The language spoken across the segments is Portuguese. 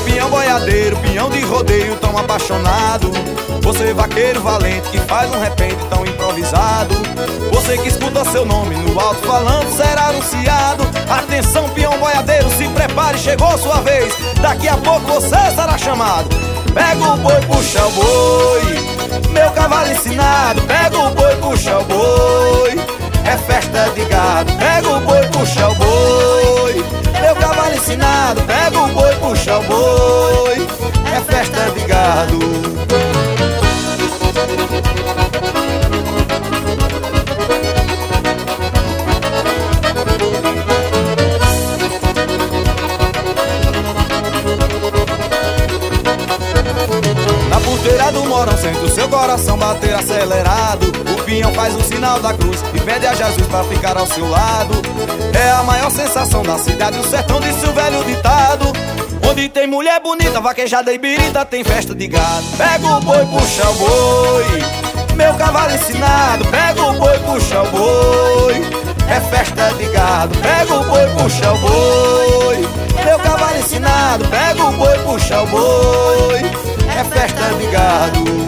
peão boiadeiro, peão de rodeio tão apaixonado. Você vaqueiro valente que faz um repente tão improvisado. Você que escuta seu nome no alto-falante será anunciado. Atenção peão boiadeiro, se prepare, chegou sua vez. Daqui a pouco você será chamado. Pega o boi, puxa o boi, meu cavalo ensinado. Pega o boi, puxa o boi, é festa de gado. Pega o boi, puxa o boi, meu cavalo ensinado. Pega o boi, puxa o boi, é festa de gado. Na porteira do morão sente o seu coração bater acelerado. O peão faz o sinal da cruz e pede a Jesus pra ficar ao seu lado. É a maior sensação da cidade, o sertão, disse o velho ditado. Onde tem mulher bonita, vaquejada e birita, tem festa de gado. Pega o boi, puxa o boi, meu cavalo ensinado. Pega o boi, puxa o boi, é festa de gado. Pega o boi, puxa o boi, meu cavalo ensinado. Pega o boi, puxa o boi, é festa de gado.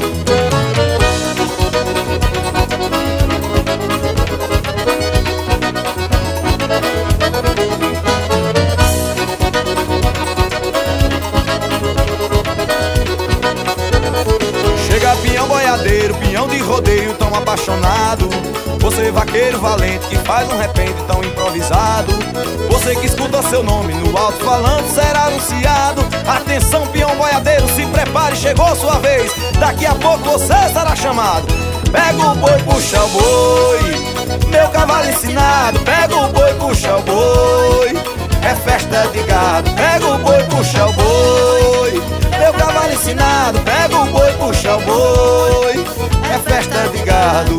Chega peão boiadeiro, peão de rodeio tão apaixonado. Você vaqueiro valente que faz um repente tão improvisado. Você que escuta seu nome no alto-falante será anunciado. Atenção peão boiadeiro, se prepare, chegou sua vez. Daqui a pouco você será chamado. Pega o boi, puxa o boi, meu cavalo ensinado. Pega o boi, puxa o boi, é festa de gado. Pega o boi, puxa o boi, meu cavalo ensinado. Pega o boi, puxa o boi, é festa de gado.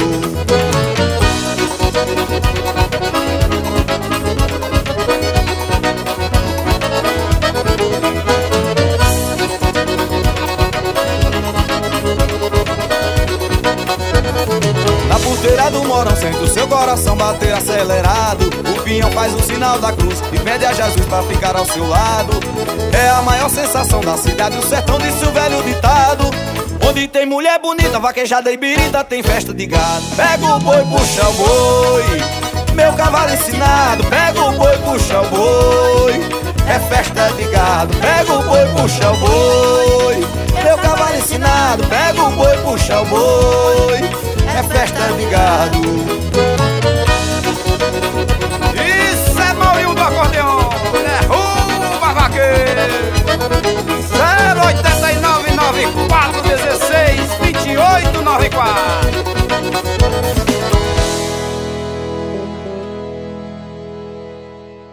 Na porteira do morão sente o seu coração bater acelerado. O peão faz o sinal da cruz e pede a Jesus pra ficar ao seu lado. É a maior sensação da cidade, o sertão, disse o velho ditado. Onde tem mulher bonita, vaquejada e birita, tem festa de gado. Pega o boi, puxa o boi, meu cavalo ensinado. Pega o boi, puxa o boi, é festa de gado. Pega o boi, puxa o boi, meu cavalo ensinado. Pega o boi, puxa o boi, é festa de gado. Isso é Maurinho do acordeão, derruba vaqueiro. 08994162894.